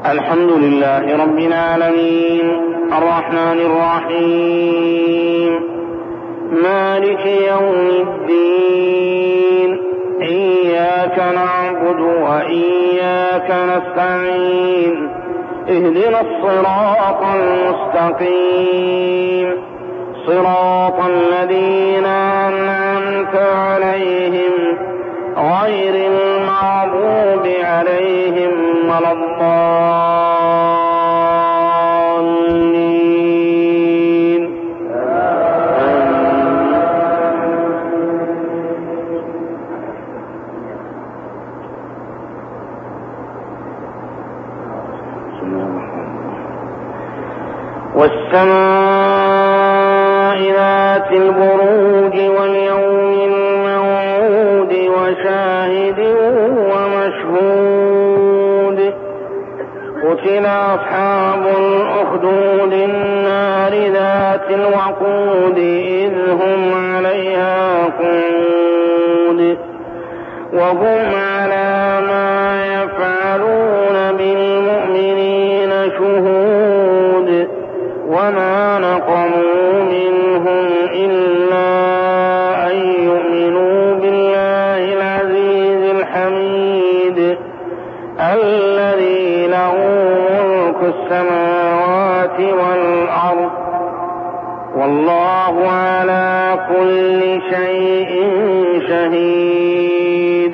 الحمد لله رب العالمين الرحمن الرحيم مالك يوم الدين إياك نعبد وإياك نستعين اهدنا الصراط المستقيم صراط الذين أنعمت عليهم غير المغضوب عليهم ولا الضالين. والسماء ذات البروج واليوم الموعود وشاهد ومشهود قتل أصحاب الأخدود النار ذات الوقود إذ هم عليها قعود وهم على ما يفعلون بالمؤمنين شهود وما نقموا منهم إلا أن يؤمنوا بالله العزيز الحميد الذي له ملك السماوات والأرض والله على كل شيء شهيد.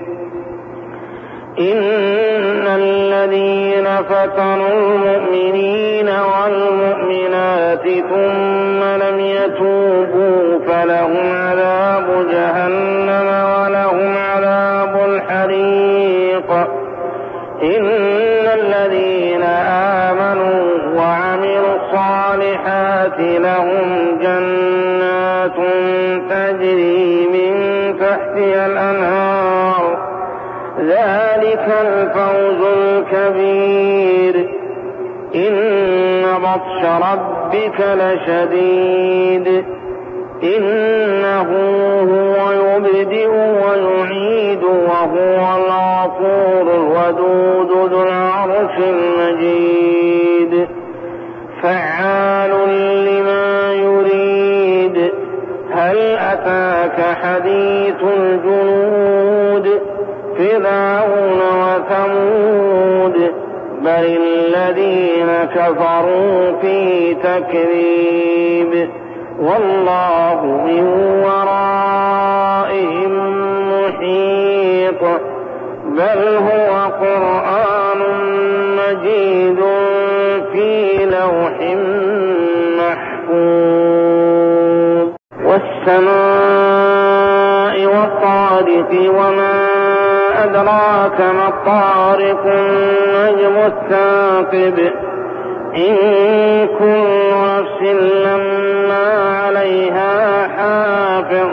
إن الذين فتنوا المؤمنين والمؤمنات ثم لم يتوبوا فلهم عذاب جهنم ولهم عذاب الحريق. إن الذين آمنوا وعملوا الصالحات لهم جنات تجري من تحتها الأنهار ذلك الفوز الكبير. إن بطش ربك لشديد إنه هو يبدئ ويعيد وهو الغفور الودود ذو العرش المجيد فعال لما يريد. هل أتاك حديث الجنود فرعون وثمود بل الذين كفروا في تكذيب والله من ورائهم محيط بل هو قرآن مجيد في لوح محفوظ. والسماء والطارق وما أدراك ما الطارق النجم الثاقب إن كل نفس لما عليها حافظ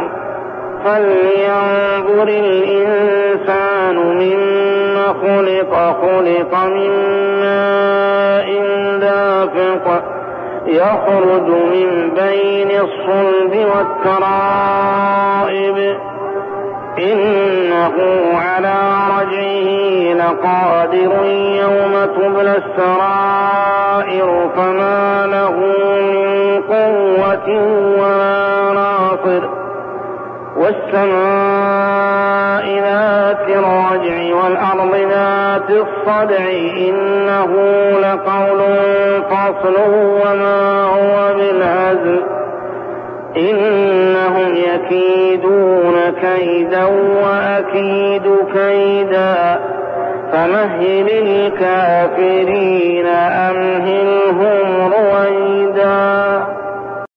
فلينظر الإنسان مما خلق من ماء دافق يخرج من بين الصلب والترائب إنه على رجعه لقادر يوم تبلى السرائر فما له من قوة ولا ناصر. والسماء ذات الرجع والأرض ذات الصدع إنه لقول فصل وما هو بالهزل إنهم يكيدون كيدا وأكيد كيدا فمهل الكافرين